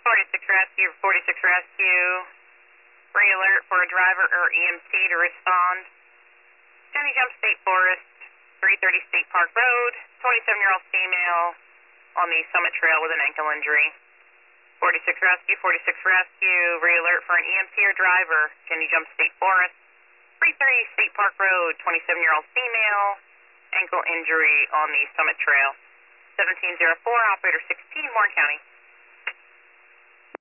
46 Rescue, 46 Rescue. Re-alert for a driver or EMT to respond. Jenny Jump State Forest, 330 State Park Road, 27-year-old female on the Summit Trail with an ankle injury. 46 Rescue, 46 Rescue. Re-alert for an EMT or driver. Jenny Jump State Forest, 330 State Park Road, 27-year-old female, ankle injury on the Summit Trail. 1704, operator 16, Warren County.